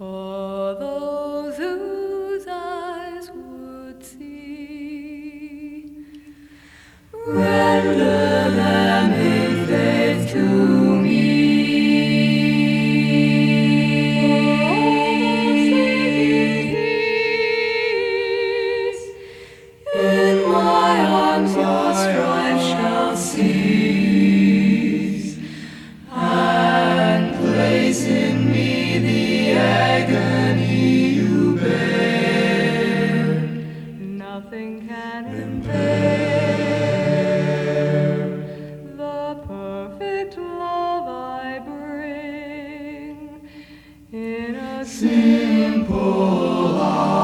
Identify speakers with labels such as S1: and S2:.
S1: For those whose eyes would see, render them in faith to me. In my arms your strife shall cease, and place in me the agony you bear. Nothing can impair the perfect love I bring in a simple heart.